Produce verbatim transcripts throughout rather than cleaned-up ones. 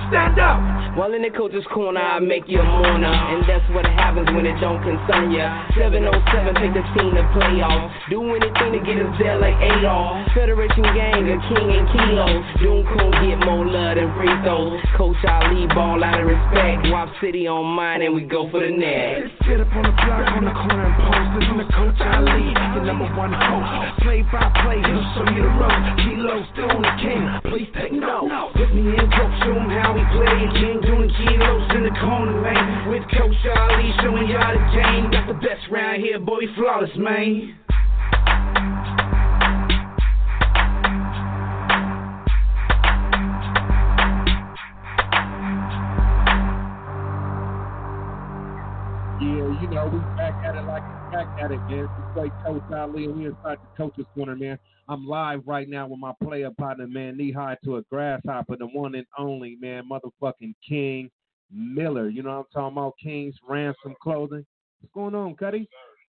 stand up. While in the coach's corner, I make you a mourner. And that's what happens when it don't concern ya. seven oh seven, take the team to playoffs. Do anything to get us there like Adolf. Federation gang, a king and kilos. Doom Coon get more love than free throws. Coach Ali ball out of respect. Wop City on mine and we go for the net. Let's get up on the block, on the corner and post. Listen to Coach Ali, the number one host. Play by play, he'll show you the road. Kilo still on the king, please take note. With me and Coach, show him how we play. King doing kilos in the corner lane. With Coach Ali, showing y'all the game. Got the best round here, boy, flawless, man. Yeah, you know, we back at it like we back at it, man. We play Coach Ali, and we inside the coach's corner, man. I'm live right now with my player partner, man, knee high to a grasshopper, the one and only, man, motherfucking King Miller. You know what I'm talking about? King's Ransom Clothing. What's going on, Cuddy?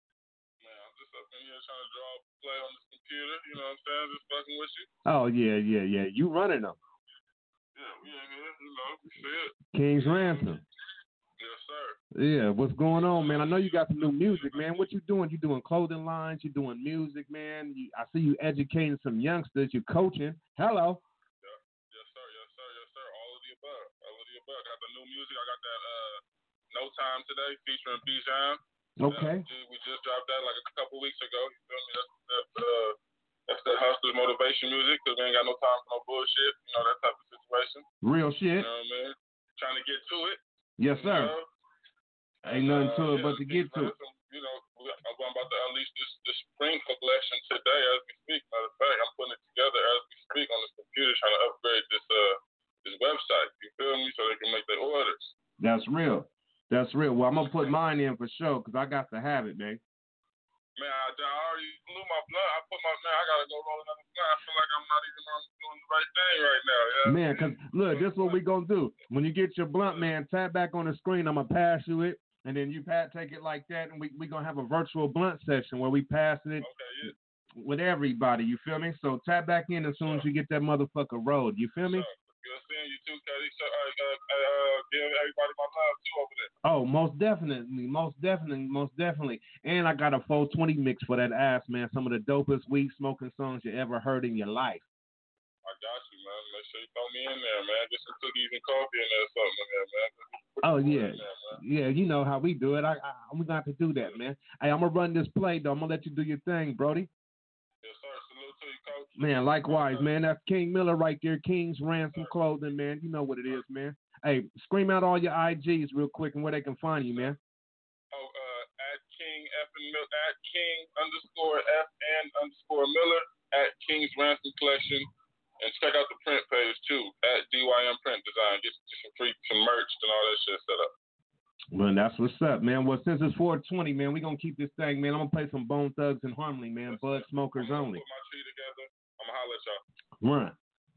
Man, I'm just up in here trying to draw a play on this computer. You know what I'm saying? Just fucking with you. Oh, yeah, yeah, yeah. You running them. Yeah, we in here. You know, we see it. King's Ransom. Yes, sir. Yeah, what's going on, man? I know you got some new music, man. What you doing? You doing clothing lines? You doing music, man? You, I see you educating some youngsters. You coaching. Hello. Yeah. Yes, sir. Yes, sir. Yes, sir. All of the above. All of the above. Got the new music. I got that uh, No Time Today featuring Bijan. Okay. Uh, we just dropped that like a couple weeks ago. You feel me? That's that. Uh, that's the hustler's motivation music because we ain't got no time for no bullshit. You know, that type of situation. Real shit. You know what I mean? Trying to get to it. Yes, sir. You know? Ain't nothing to uh, it yeah, but to get to it. You know, I'm about to unleash this, this spring collection today as we speak. Matter of fact, I'm putting it together as we speak on this computer, trying to upgrade this uh this website. You feel me? So they can make their orders. That's real. That's real. Well, I'm gonna put mine in for sure because I got to have it, man. Man, I, I already blew my blunt. I put my man. I gotta go roll another blunt. I feel like I'm not even on doing the right thing right now. Yeah. Man, because look, this is what we gonna do. When you get your blunt, man, tap back on the screen. I'm gonna pass you it. And then you pat, take it like that, and we we gonna have a virtual blunt session where we pass it okay, yeah. with everybody. You feel me? So tap back in as soon as you get that motherfucker rolled. You feel me? Good seeing you too, Cuddy. So, uh, uh, uh, give everybody my love too over there. Oh, most definitely, most definitely, most definitely. And I got a four twenty mix for that ass, man. Some of the dopest weed smoking songs you ever heard in your life. I got you, man. Make sure you throw me in there, man. Get some cookies and coffee in there or something in there, man. Oh, yeah. Yeah, you know how we do it. I, I, we got to do that, man. Hey, I'm going to run this play, though. I'm going to let you do your thing, Brody. Yes, sir. Salute to you, Coach. Man, likewise, man. That's King Miller right there. King's Ransom Clothing, man. You know what it is, man. Hey, scream out all your I Gs real quick and where they can find you, man. Oh, uh, at King F and Miller, at King underscore F and underscore Miller, at King's Ransom Collection. And check out the print page, too, at D Y M Print Design. Get some free some merch and all that shit set up. Well, that's what's up, man. Well, since it's four twenty, man, we're going to keep this thing, man. I'm going to play some Bone Thugs and Harmony, man. Bud Smokers I'm only. Put my tree together. I'm going to holler at y'all. Run.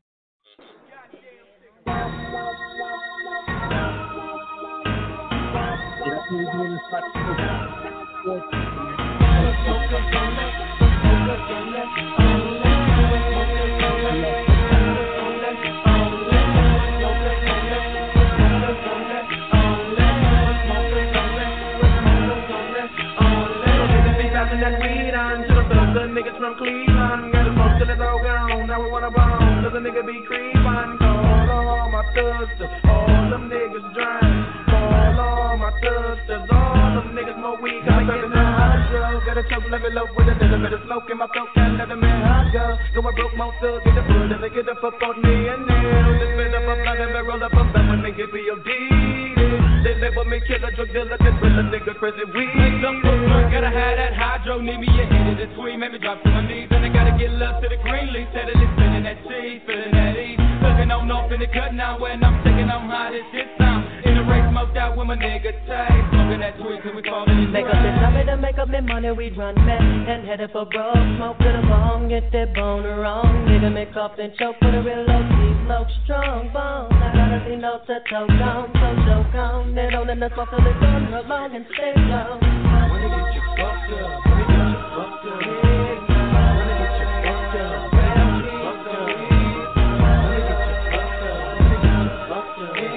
That weed on to the thugs, the niggas from Cleveland. Got the smoke till it's all gone. Now we wanna bone. Does a nigga be creepin'? Call all my thugs, all them niggas drown. Call all my thugs, all them niggas more weed. Cause I get in the hydro. Got a choke level up with a little bit of smoke in my throat. Can't let a man hot go. Go and broke my thug, get the food, and they get the fuck on me and nail. Just spin up a blunt and roll up a blunt when they get P O D. They label me killer, drug dealer, this real nigga crazy weed. Make some food, gotta have that hydro, need me a hit of the tweet, make me drop to my knees, and I gotta get love to the green leaf, steadily spinning that cheese, feeling that ease, looking on off in the cut now, when I'm taking on how this shit sound, in the race, smoked out with my nigga Tay, smoking that tweet till we falling in the Make up this number to make up me money, we run meth, and headed for broke, smoke to the bone, get that bone wrong, nigga make up and choke for the real low key, smoke strong bone, I gotta see no to choke on, so choke on. They don't let us walk till it's on her long and stay low. Wanna get you fucked up, wanna get you fucked up, wanna get you fucked up, wanna get you fucked up, wanna get you fucked up, wanna get you fucked up,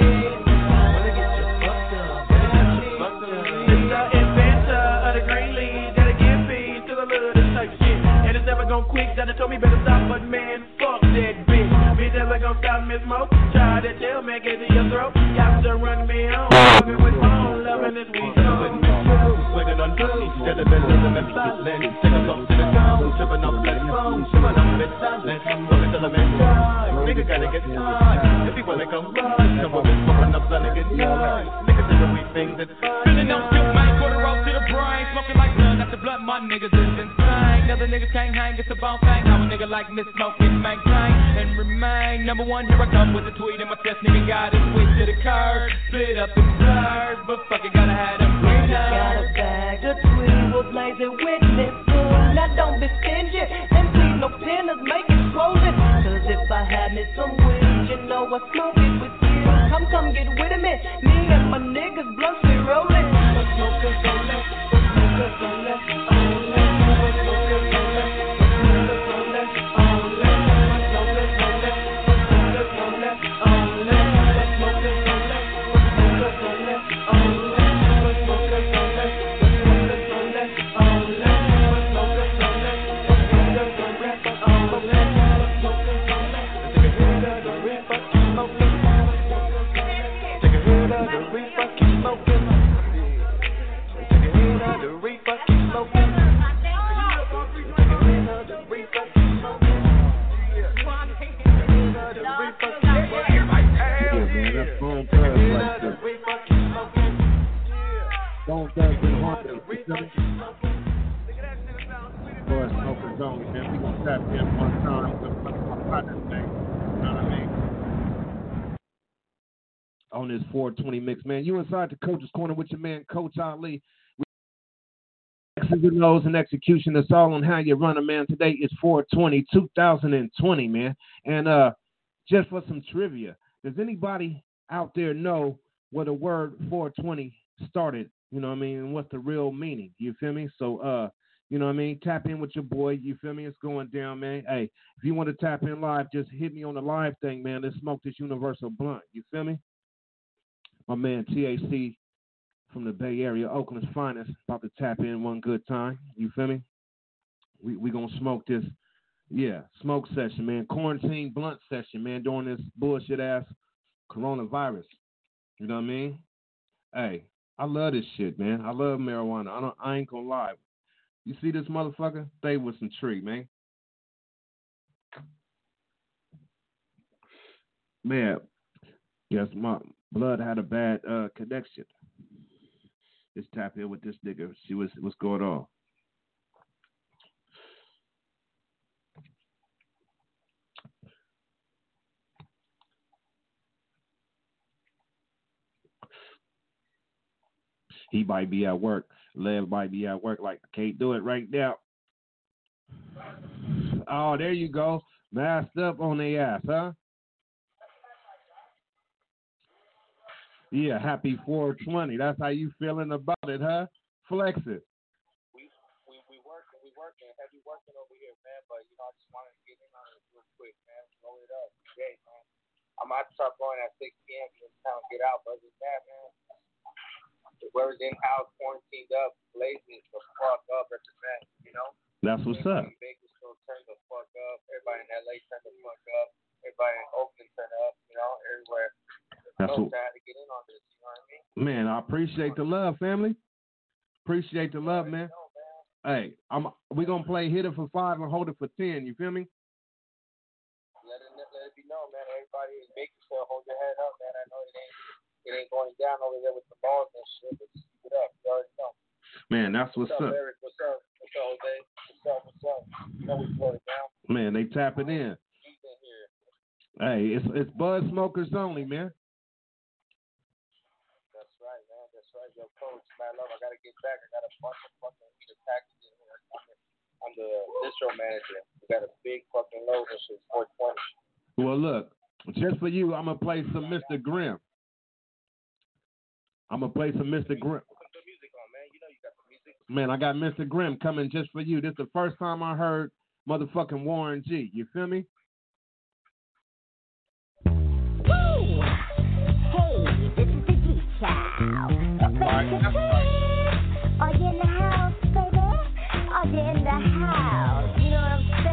gon' quit, Johnny told me better stop, but man, fuck that bitch. Bitch never gon' stop me smoke. Try to tell me, get to your throat. Y'all just run me on. Loving with my own, loving this week. Swinging on dudes, get a bit of them and silent. Take a look to the ground, tripping up that phone, tripping up that silent. Look at the limit time, nigga gotta get time. If you wanna come run, come on, it's pouring up, let it get time. Niggas do the weak things that feeling no still, man, quarter off to the brain. Smoking like blood, that's the blood, my niggas is insane. Other niggas can't hang, it's a bone thing. How a nigga like me smoking, maintain and remain. Number one, here I come with the tweet in my chest, nigga got it, switch to the curve. Split up and blurred, but fuck it, gotta have them green eyes. Got a bag of tweed, was blazing with this fool. Now don't be stingy, and please no pinners, make it swollen. Cause if I had me some weed, you know I smoke it with you. Come, come get with me, me and my niggas blunts be rolling. The smokers don't let, the smokers don't let, oh let, the smokers don't let, the smokers don't let, oh let, the smokers don't let, the smokers don't let, oh let, the smokers don't let, the smokers don't let, oh let, the smokers don't let, the smokers don't let, oh let, the smokers don't let, the smokers don't let, oh let, the smokers don't let, take a hit of the reefer, keep smoking, take a hit of the reefer, keep smoking, take a hit of the reefer, keep smoking, take a hit of the reefer, keep smoking, Yeah, man, that's Bone Thugs right there. Bone Thugs and Haunted. Boy, smokers only, man. We gonna tap in one time with my partner thing. You know what I mean? On this four twenty mix, man. You inside the Coach's Corner with your man, Coach Ali. X's and O's and execution. It's all on how you run a man. Today is four twenty, two thousand twenty, man. And uh, just for some trivia, does anybody out there know where the word four twenty started? You know what I mean? And what's the real meaning? You feel me? So, uh, you know what I mean? Tap in with your boy. You feel me? It's going down, man. Hey, if you want to tap in live, just hit me on the live thing, man. Let's smoke this universal blunt. You feel me? My man T A C from the Bay Area, Oakland's finest, about to tap in one good time. You feel me? We we gonna smoke this, yeah, smoke session, man. Quarantine blunt session, man, during this bullshit ass coronavirus. You know what I mean? Hey, I love this shit, man. I love marijuana. I don't. I ain't gonna lie. You see this motherfucker? Stay with some tree, man. Man, yes, my blood had a bad uh, connection. Just tap in with this nigga. See what's what's going on. He might be at work. Lev might be at work. Like, I can't do it right now. Oh, there you go. Masked up on their ass, huh? Yeah, happy four twenty. That's how you feeling about it, huh? Flex it. We we we working, we working, heavy working over here, man. But you know, I just wanted to get in on it real quick, man. Roll it up, okay, man. I'm about to start going at six p.m. in town, get out. But other than that, man, where's in house, quarantined up, blazing the fuck up, represent, you know. That's what's up. Bakersfield turn the fuck up. Everybody in L A turn the fuck up. Everybody in Oakland turn up. You know, everywhere. That's what. To get in on this, you know what I mean? Man, I appreciate the love, family. Appreciate the love, man. Know, man. Hey, I'm. We gonna play hit it for five and hold it for ten. You feel me? Let it let it be known, man. Everybody in Bakersfield, hold your head up, man. I know it ain't it ain't going down over there with the balls and shit, but just keep it up. You already know. Man, that's what's, what's up, up. Eric? What's up? What's up, Jose? What's up? What's up? You know we slow it down. Man, they tapping in. He's in here. Hey, it's it's bud smokers only, man. That's right, man. That's right, yo, coach. Man, love. I gotta get back. I got a bunch of fucking weed packages in here. I'm the, I'm the distro manager. We got a big fucking load of shit. four twenty. Well, look, just for you, I'm gonna play some Mister Grimm. I'm gonna play some Mister Grimm. Put the music on, man. You know you got the music. Man, I got Mister Grimm coming just for you. This is the first time I heard motherfucking Warren G. You feel me? Woo! Hey, this is the G Child. Are you in the house, baby? Are you in the house? You know what I'm saying?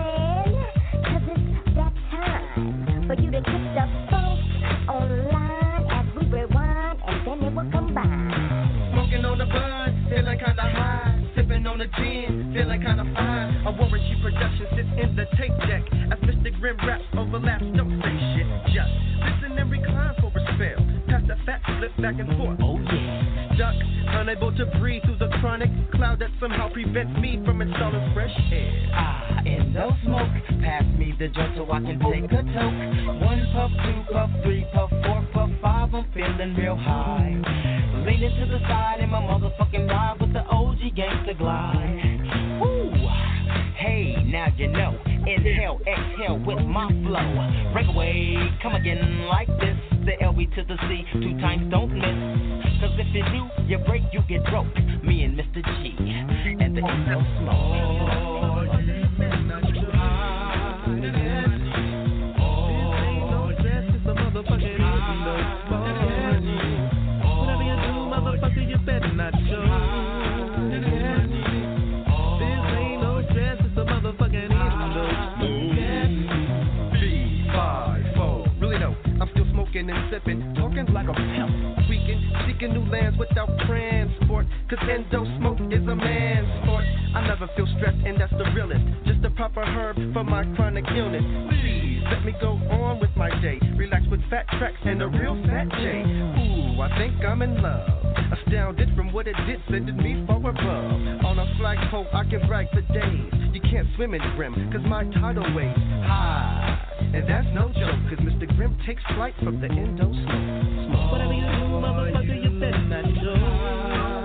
on a gin, feeling kinda fine. A Warren G production sits in the tape deck as Mister Grim raps overlaps. Don't say shit, just listen and recline for a spell. Pass the fat, flip back and forth. Oh yeah, duck, unable to breathe through the chronic cloud that somehow prevents me from installing fresh air. Ah, in no smoke, pass me the joint so I can take a toke. One puff, two puff, three puff, four puff, five, I'm feeling real high. Leaning to the side in my motherfucking ride with the O G gangsta glide. Woo! Hey, now you know. Inhale, exhale with my flow. Break away, come again like this. The L B to the C, two times don't miss. Cause if you do, you break, you get broke. Me and Mister G, and the Indo Smoke. You better not show. This ain't no stress, it's a motherfucking Indo. B five four. Really though, I'm still smoking and sipping, talking like a pimp. Tweaking, seeking new lands without transport. Cause Indo Smoke is a man's sport. I never feel stressed, and that's the realest. Just the proper herb for my chronic illness. Please let me go on with my day. Relax with fat tracks and a real fat J. Ooh, I think I'm in love. Astounded from what it did, sending me far above. On a flagpole, I can brag for days. You can't swim in Grim, cause my tidal waves high. And that's no joke, cause Mister Grim takes flight from the Indo Smoke. Smoke. Whatever you do, motherfucker, you better not show.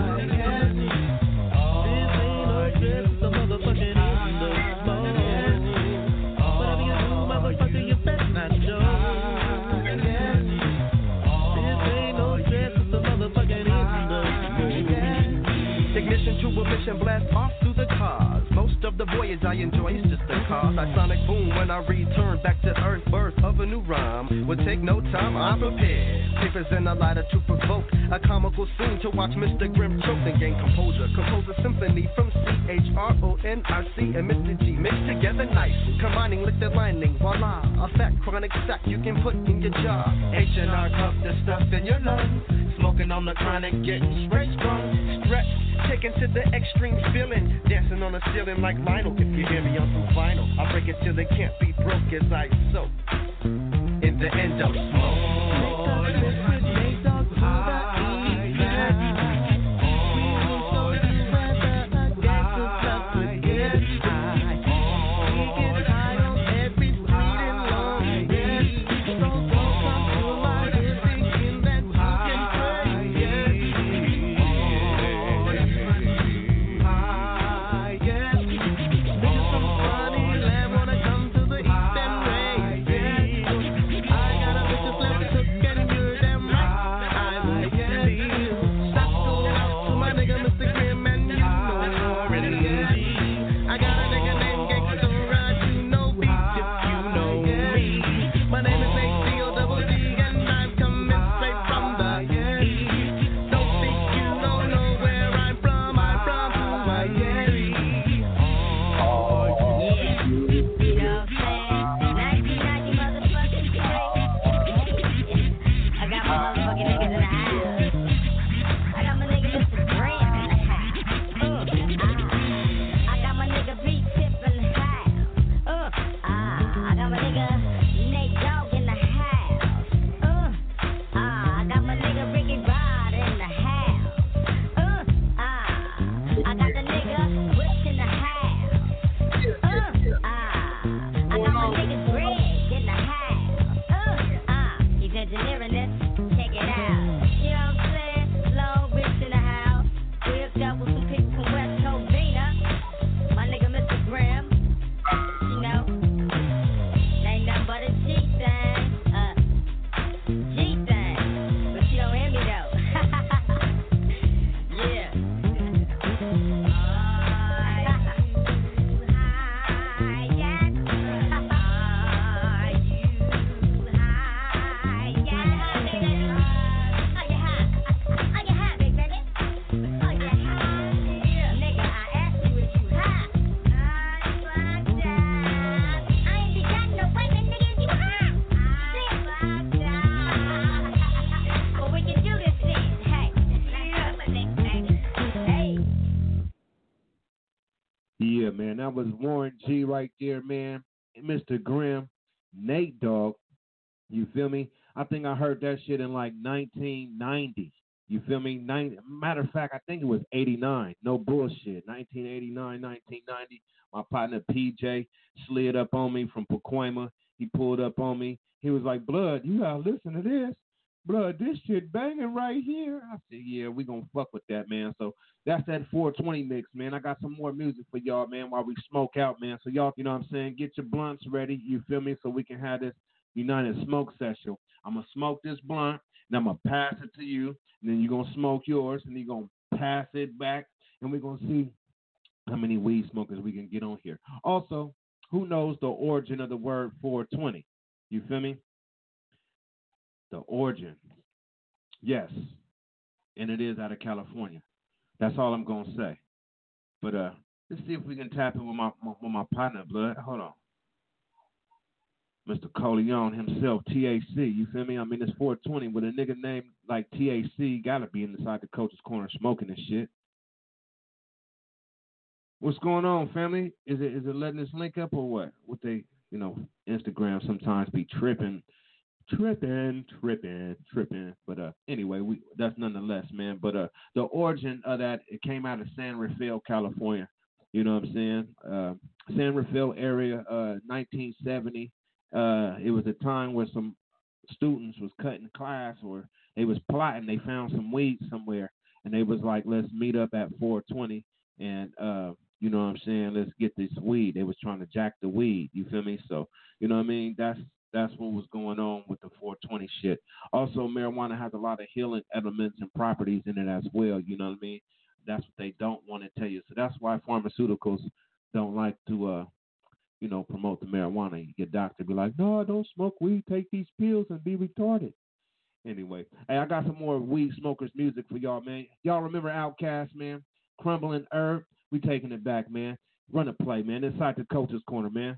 This ain't no stress, it's a motherfucking Indo Smoke. Whatever you do, motherfucker, you better not show. This ain't no stress, it's a motherfucking ignition to a mission, blast off through the cars. Most of the voyage I enjoy is just the cause. I sonic boom when I return back to earth. Birth of a new rhyme would take no time, I'm prepared. Papers and a lighter to provoke a comical scene to watch Mister Grim choke and gain composure. Compose a symphony from C H R O N I C and Mister G mixed together nice. Combining liquid lining, voila, a fat chronic sack you can put in your jar. H and R cup the stuff in your lungs. Smoking on the chronic, getting straight strong. Stretch, taken to the extreme feeling. Dancing on the ceiling like Lionel. If you hear me on some vinyl, I break it till it can't be broke as I soak in the Indo Smoke. Yeah, man, that was Warren G right there, man. Mister Grimm, Nate Dogg. You feel me? I think I heard that shit in like nineteen ninety. You feel me? ninety, matter of fact, I think it was eighty-nine. No bullshit. nineteen eighty-nine, nineteen ninety. My partner P J slid up on me from Pacoima. He pulled up on me. He was like, Blood, you gotta listen to this. Blood, this shit banging right here. I said, yeah, we gonna fuck with that, man. So that's that four twenty mix, man. I got some more music for y'all, man, while we smoke out, man. So y'all, you know what I'm saying, get your blunts ready, you feel me, so we can have this United Smoke Session. I'm gonna smoke this blunt, and I'm gonna pass it to you, and then you're gonna smoke yours, and you're gonna pass it back, and we're gonna see how many weed smokers we can get on here. Also, who knows the origin of the word four twenty? You feel me? The origin. Yes. And it is out of California. That's all I'm going to say. But uh, let's see if we can tap in with my, my, with my partner, Blood. Hold on. Mister Coleon himself, T A C. You feel me? I mean, it's four twenty with a nigga named like T A C. Got to be inside the coach's corner smoking and shit. What's going on, family? Is it is it letting us link up or what? What they, you know, Instagram sometimes be tripping. Tripping, tripping, tripping. But uh, anyway, we that's nonetheless, man. But uh, the origin of that, it came out of San Rafael, California. You know what I'm saying? Uh, San Rafael area, uh, nineteen seventy. Uh, it was a time where some students was cutting class, or they was plotting. They found some weed somewhere, and they was like, "Let's meet up at four twenty." And uh, you know what I'm saying? Let's get this weed. They was trying to jack the weed. You feel me? So you know what I mean? That's That's what was going on with the four twenty shit. Also, marijuana has a lot of healing elements and properties in it as well. You know what I mean? That's what they don't want to tell you. So that's why pharmaceuticals don't like to, uh, you know, promote the marijuana. Your doctor be like, no, don't smoke weed. Take these pills and be retarded. Anyway, hey, I got some more weed smokers music for y'all, man. Y'all remember Outkast, man? Crumbling Herb? We taking it back, man. Run a play, man. Inside the coach's corner, man.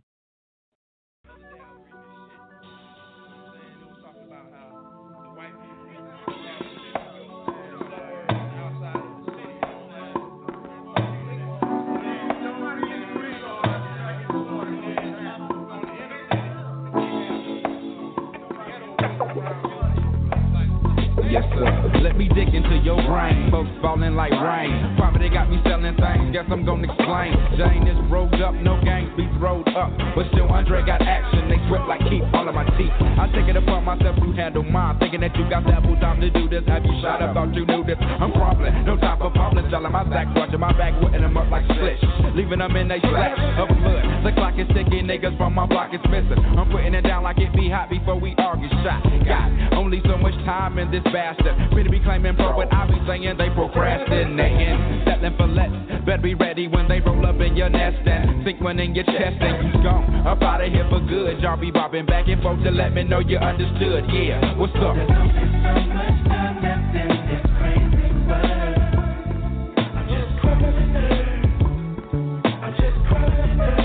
Yes, sir. Let me dig into your brain. Folks falling like rain. Probably got me selling things. Guess I'm gonna explain. Jane is rolled up, no gangs be throwed up. But still, Andre got action. They sweat like keep all of my teeth. I take it upon myself to handle mine. Thinking that you got double time to do this. Have you shot up? Thought you knew this. I'm crumbling. No time for problems. Y'all in my sack. Watching my back, whipping them up like slits. Leaving them in they sack of blood. The clock is ticking. Niggas from my block is missing. I'm putting it down like it be hot before we argue. Shot. Got only so much time in this bastard. Pretty be claiming pro, but I be saying they procrastinating. Settling for less. Better be ready when they roll up in your nest and sink one in your chest and you gone. Up out of here for good. Y'all be bobbing back and forth to let me know you understood. Yeah, what's up? There's only so much time left in this crazy world. I'm just crumbling her. I'm just crumbling her.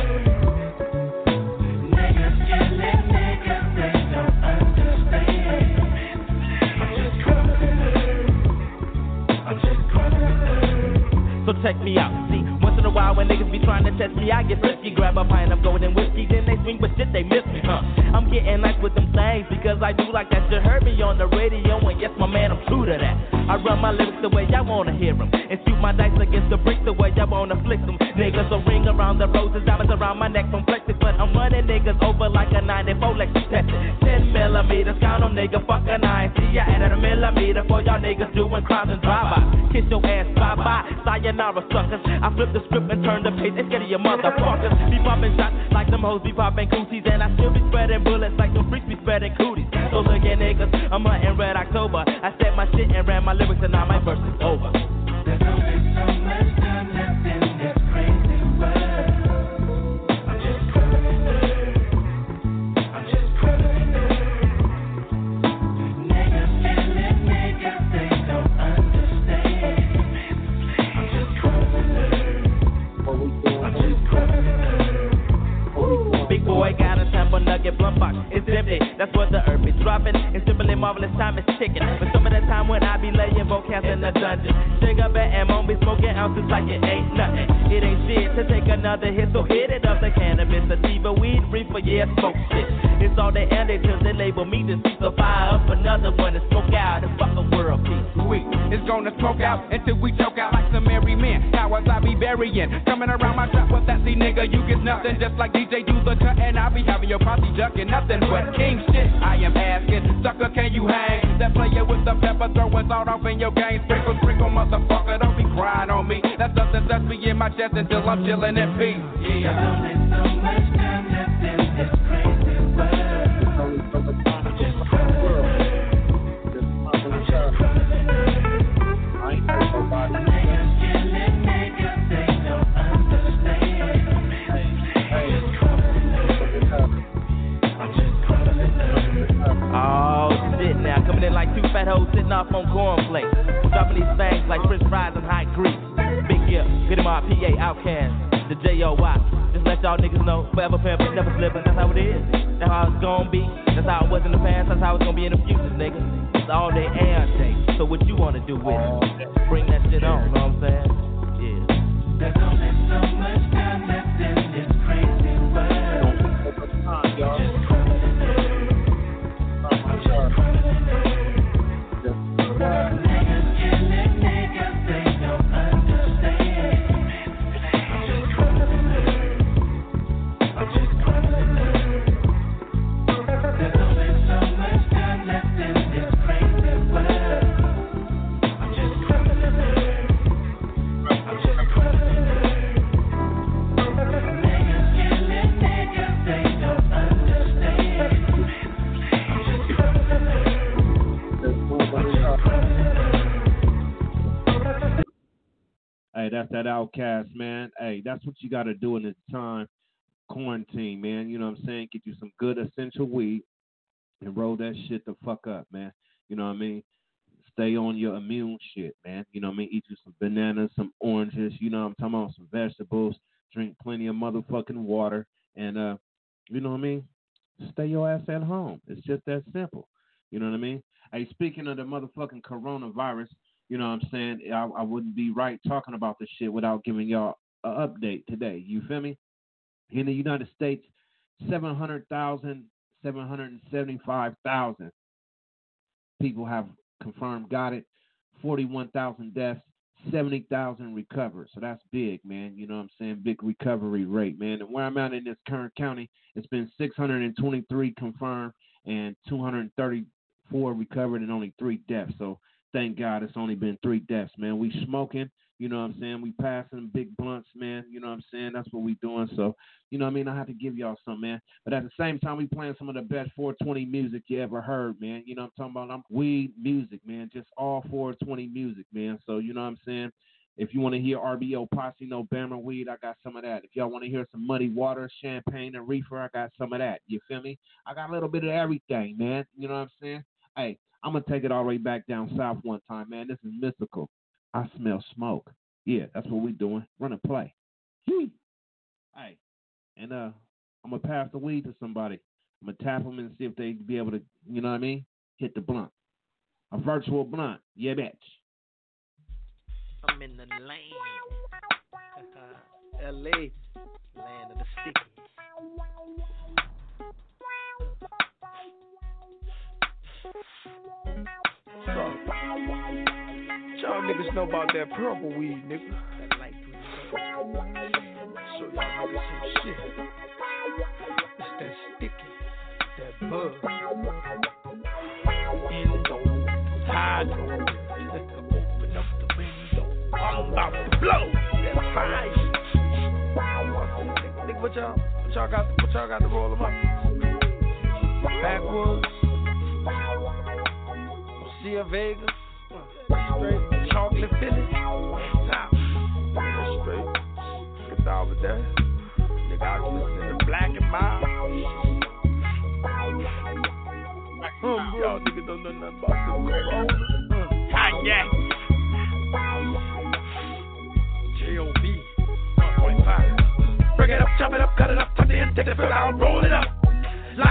Niggas killing niggas, they don't understand. I'm just crumbling her. I'm just crumbling her. So check me out, see. Once in a while when niggas be trying to test me, I get frisky. Grab a pint of golden whiskey, then they swing, but shit, they miss me, huh? I'm getting nice with them things because I do like that. You heard me on the radio, and yes, my man, I'm true to that. I run my lyrics the way y'all wanna hear them, and shoot my dice against the bricks the way y'all wanna flick them. Niggas will ring around the roses, diamonds around my neck from flexing, but I'm running niggas over like a ninety-four Lexus tested. ten millimeters, count them, nigga, fuck a nine. See, I added a millimeter for y'all niggas doing crimes and drive-by. Kiss your ass, bye-bye, sayonara, suckers. I flip the script and turn the page, it's getting your motherfuckers. Be popping shots like them hoes be popping cooties, and I still be spreading bullets like them freaks be spreading cooties. So look at niggas, I'm hunting Red October. I said my shit and ran my lyrics, and now my verse is over. There's only so much time left in this crazy world. I'm just crumbling her. I'm just crumbling her. Niggas killing niggas, they don't understand. I'm just crumbling her. I'm just crumbling her. Big boy got a temper, nugget blunt box is empty. That's what the earth is dropping. It's simply marvelous time is ticking. But some of the time when I be laying vocals in the dungeon, sugar bear and won't be smoking ounces like it ain't nothing. It ain't shit to take another hit, so hit it up. The cannabis, sativa, weed, reefer, yeah, smoke shit. It's all they add it till they label me to see the fire up another one to smoke out and fuck a world peace. We is gonna smoke out until we choke out like some merry men. Cowards I be burying. Coming around my trap with that see nigga, you get nothing. Just like D J do the cut and I be having your posse ducking nothing but king shit. I am asking, sucker, can you hang? That player with the pepper throwing salt off in your game. Sprinkle, sprinkle, motherfucker, don't be crying on me. That's something that's me in my chest until I'm chilling in peace. Yeah. There's so much time left in this crazy world. Oh shit now, coming in like two fat hoes sitting off on cornflakes, dropping these things like french fries and hot grease. Big Gift, get him our P A Outcast, the J O Y. Just let y'all niggas know, forever pimpin', never slippin', that's how it is. That's how it's gonna be, that's how it was in the past, that's how it's gonna be in the future, nigga. It's all day and day, so what you wanna do with it? Bring that shit on, know what I'm saying? Yeah. There's only so much time left in this crazy world. Just Hey, that's that Outcast, man. Hey, that's what you got to do in this time, quarantine, man. You know what I'm saying? Get you some good essential weed and roll that shit the fuck up, man. You know what I mean? Stay on your immune shit, man. You know what I mean? Eat you some bananas, some oranges, you know what I'm talking about, some vegetables. Drink plenty of motherfucking water. And, uh, you know what I mean? Stay your ass at home. It's just that simple. You know what I mean? Hey, speaking of the motherfucking coronavirus, you know what I'm saying? I, I wouldn't be right talking about this shit without giving y'all an update today. You feel me? In the United States, seven hundred thousand, seven hundred seventy-five thousand people have confirmed got it. forty-one thousand deaths, seventy thousand recovered. So that's big, man. You know what I'm saying? Big recovery rate, man. And where I'm at in this current county, it's been six hundred twenty-three confirmed and two hundred thirty-four recovered and only three deaths. So thank God it's only been three deaths, man. We smoking, you know what I'm saying? We passing big blunts, man. You know what I'm saying? That's what we doing. So, you know what I mean? I have to give y'all some, man. But at the same time, we playing some of the best four twenty music you ever heard, man. You know what I'm talking about? I'm weed music, man. Just all four twenty music, man. So, you know what I'm saying? If you want to hear R B O, Posse, No Bama weed, I got some of that. If y'all want to hear some Muddy Water, Champagne, and Reefer, I got some of that. You feel me? I got a little bit of everything, man. You know what I'm saying? Hey, I'm going to take it all the way back down south one time, man. This is mystical. I smell smoke. Yeah, that's what we doing. Run a play. Hey, and uh, I'm going to pass the weed to somebody. I'm going to tap them and see if they be able to, you know what I mean, hit the blunt. A virtual blunt. Yeah, bitch. I'm in the lane. L A, land of the sticky. So, y'all niggas know about that purple weed, nigga. That light green. So y'all niggas some shit. It's that sticky, that bug. Indo, Tado. Open up the window. I'm about to blow that fire. Nigga, what y'all, what y'all got? What y'all got to roll them up? Backwoods. Sia Vega, straight chocolate Philly, top, straight, get all of that. Nigga, I was in the black and mild. Um, y'all niggas don't know nothing about the Corona. Cognac, J O B, one point five. Bring it up, chop it up, cut it up, tuck it in, take the fill out, roll it up. Light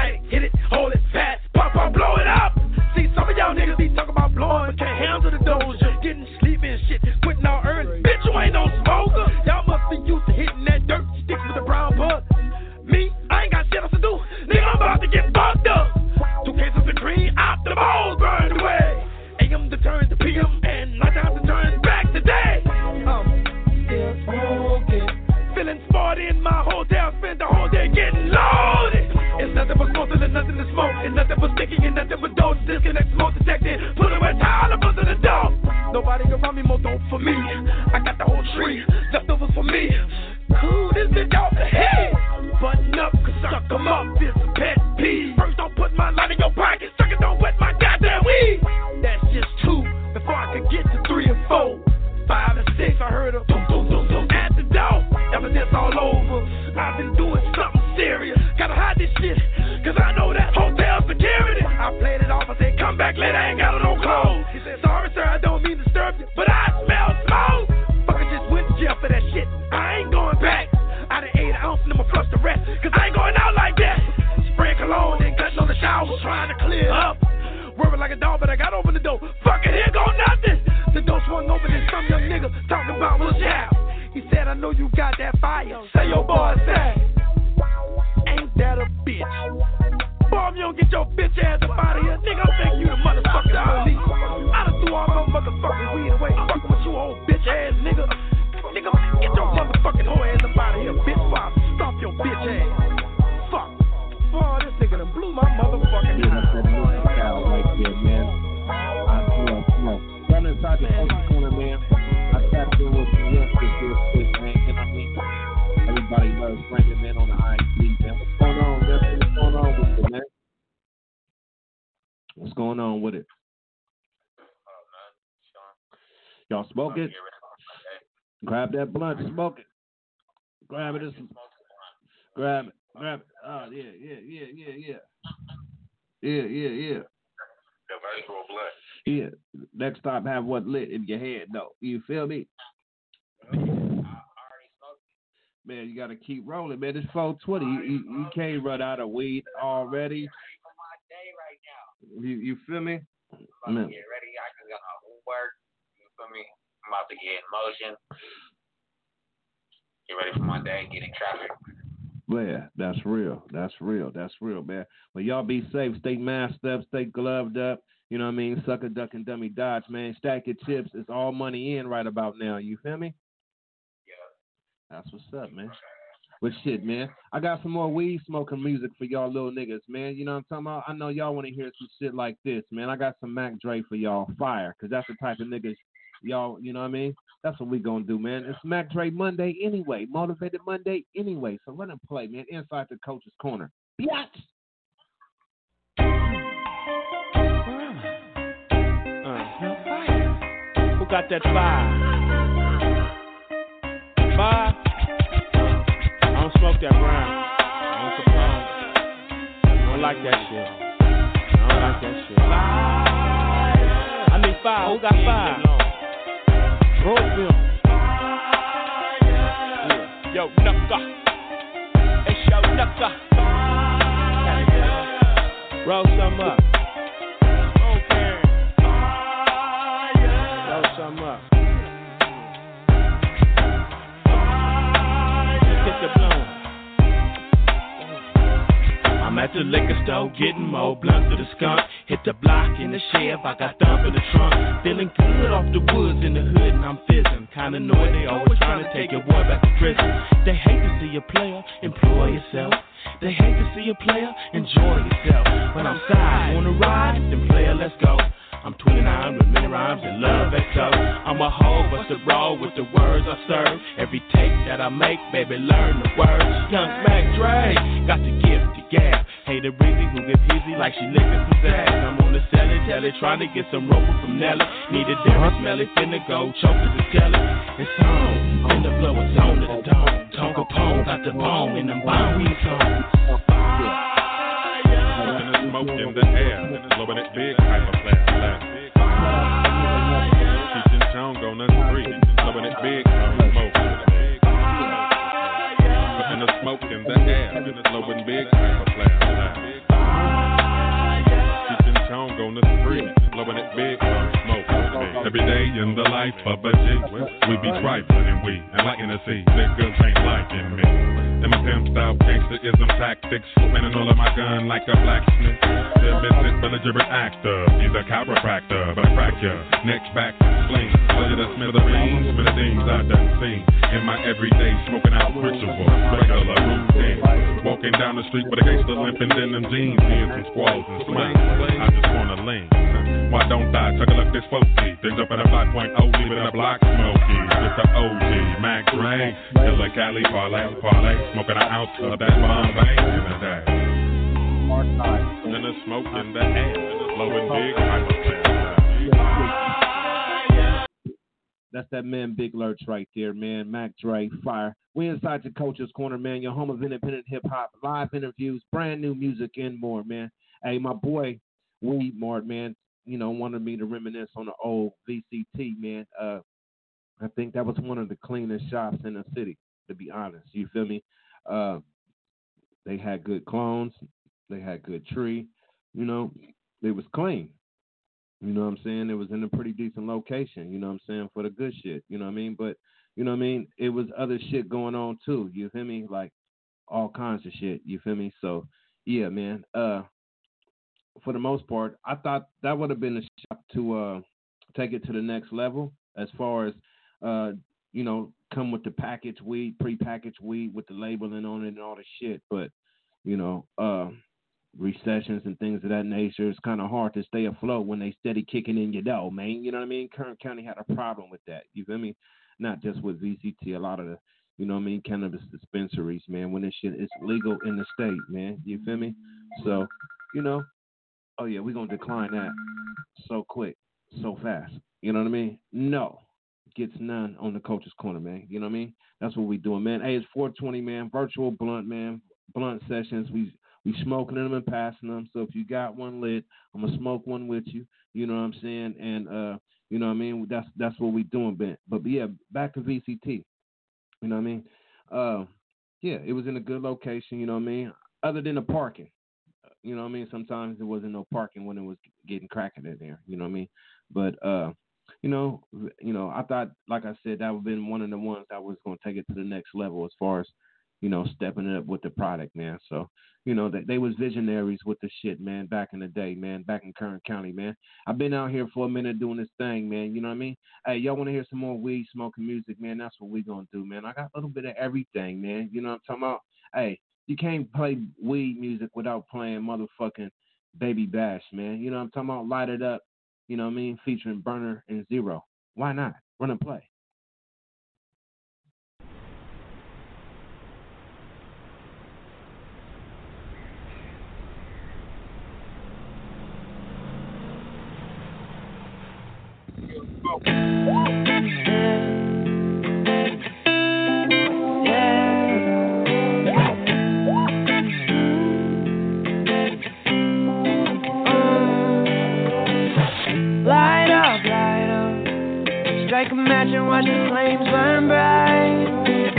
I've been doing something serious. Gotta hide this shit, cause I know that hotel security. I played it off, I said, come back later, I ain't got no clothes. He said, sorry sir, I don't mean to disturb you, but I smell smoke. Fucker just went to jail for that shit. I ain't going back. I done ate an ounce and I'ma flush the rest, cause I ain't going out like that. Spraying cologne, then cutting on the shower, trying to clear up. Worried like a dog, but I got open the door. Fuck it, here go nothing. The door swung open and some young nigga talking about what's out. He said, I know you got that fire. Say your boy say, ain't that a bitch? Boy, if you don't get your bitch ass up out of here, nigga, I'm thinking you the motherfucking police. I done threw all my motherfucking weed away. Fucking with you old bitch ass nigga. Nigga, get your motherfucking whole ass up out of here, bitch. Before I stomp your bitch ass. Fuck. Boy, this nigga done blew my motherfucking mind. Right there, man. I smell smoke. Run inside the open corner, man. I tapped in with some youngsters real quick, man. You know what I mean? Everybody loves Brandon, man, on the I T, man. What's going on, man? What's going on with it, man? What's going on with it? Y'all smoke it? Grab that blunt, smoke it. Grab it. Grab it. Grab it. Oh, yeah, yeah, yeah, yeah, yeah. Yeah, yeah, yeah. The virtual blood. Yeah. Next time, have what lit in your head, though. You feel me? Man, you got to keep rolling, man. It's four twenty. You, you, you can't run out of weed already. You, you feel me? I'm about to get ready. I can go home work. You feel me? I'm about to get in motion. Get ready for my day. Get in traffic. Yeah, that's real. That's real. That's real, man. Well, y'all be safe. Stay masked up. Stay gloved up. You know what I mean? Sucker, duck, and dummy dodge, man. Stack your chips. It's all money in right about now. You feel me? Yeah. That's what's up, man. But shit, man. I got some more weed smoking music for y'all little niggas, man. You know what I'm talking about? I know y'all want to hear some shit like this, man. I got some Mac Dre for y'all. Fire. Because that's the type of niggas y'all, you know what I mean? That's what we gonna do, man. It's Mac Dre Monday anyway. Motivated Monday anyway. So let him play, man. Inside the Coach's Corner. Biatch! Uh, who got that fire? Fire? I don't smoke that brown. I don't Capone. I don't like that shit. I don't like that shit. I need fire. Who got fire? Roseville. Yeah. Yo, Nucka. It's yo, Nucka. Roll some up. Okay. Roll some up. Get the blown. I'm at the liquor store getting more blunt to the skunk. Hit the block in the chef, I got thump in the trunk. Feeling good off the woods in the hood and I'm fizzing. Kinda annoyed, they always trying to take your boy back to prison. They hate to see a player employ yourself. They hate to see a player enjoy yourself. When I'm side, wanna ride, then player, let's go. I'm twenty-nine with many rhymes and love X O. I'm a hoe, bust the roll with the words I serve. Every tape that I make, baby, learn the words. Young Mac Dre, got the gift to gab. Hey, the breezy who get peasy like she licking some sass. I'm on the celly, telly, trying to get some roper from Nelly. Need a different smelly, finna go, choke to the telly. It's on, in the blow, it's on to the dome. Tonka Pone got the bone in them bomb we songs. Smoke in the air, blowing it big, hyper flash, flash. Teaching Chong on the street, blowing it big, smoke. Putting the smoke in the air, blowing big, hyper flash, flash. Teaching Chong on the street, blowing it big, smoke. Every day in the life of a G, we be trifling and we, and like in the sea, niggas ain't liking me. And my pimp style gangsterism tactics, spinning all of my gun like a blacksmith. The business belligerent actor, he's a chiropractor, but I crack ya, neck back, sling. Tell you the smithereens, smithereens I done seen. In my everyday smoking out ritual, regular routine. Walking down the street with a gangster limping in them jeans, seeing some squalls and smiles. I just wanna lean. Why don't I chug a look this folky? Things up at a five point oh, leave it in a block smoky. It's the O G, Mac Dre, Killer Cali, parlay, parlay. Smoking an ounce of that Bombay in the day. Then the smoke in the air, blowing big, That's that man Big Lurch right there, man. Mac Dre, fire. We inside the Coach's Corner, man. Your home of independent hip hop, live interviews, brand new music, and more, man. Hey, my boy Weed Mart, man, you know, wanted me to reminisce on the old V C T, man. Uh, I think that was one of the cleanest shops in the city, to be honest. You feel me? Uh, they had good clones. They had good tree. You know, it was clean. You know what I'm saying? It was in a pretty decent location, you know what I'm saying, for the good shit, you know what I mean? But, you know what I mean? It was other shit going on too, you feel me? Like all kinds of shit, you feel me? So, yeah, man. Uh, for the most part, I thought that would have been a shot to uh, take it to the next level as far as, uh, you know, come with the packaged weed, pre-packaged weed with the labeling on it and all the shit. But, you know, uh, recessions and things of that nature, it's kind of hard to stay afloat when they steady kicking in your dough, man. You know what I mean? Kern County had a problem with that. You feel me? Not just with V C T, a lot of the, you know what I mean, cannabis dispensaries, man, when this shit is legal in the state, man. You feel me? So, you know, oh yeah, we're going to decline that so quick, so fast. You know what I mean? No. Gets none on the Coach's Corner, man. You know what I mean? That's what we doing, man. Hey, it's four twenty, man. Virtual blunt, man. Blunt sessions. We we smoking them and passing them. So if you got one lit, I'm gonna smoke one with you. You know what I'm saying? And uh, you know what I mean? That's that's what we doing, Ben. But yeah, back to V C T. You know what I mean? Uh, yeah, it was in a good location. You know what I mean? Other than the parking. You know what I mean? Sometimes there wasn't no parking when it was getting cracking in there. You know what I mean? But uh. You know, you know, I thought, like I said, that would have been one of the ones that was going to take it to the next level as far as, you know, stepping it up with the product, man. So, you know, they, they was visionaries with the shit, man, back in the day, man, back in Kern County, man. I've been out here for a minute doing this thing, man. You know what I mean? Hey, y'all want to hear some more weed smoking music, man? That's what we going to do, man. I got a little bit of everything, man. You know what I'm talking about? Hey, you can't play weed music without playing motherfucking Baby Bash, man. You know what I'm talking about? Light It Up. You know what I mean? Featuring Burner and Zero. Why not? Run and play. Strike a match and watch the flames burn bright.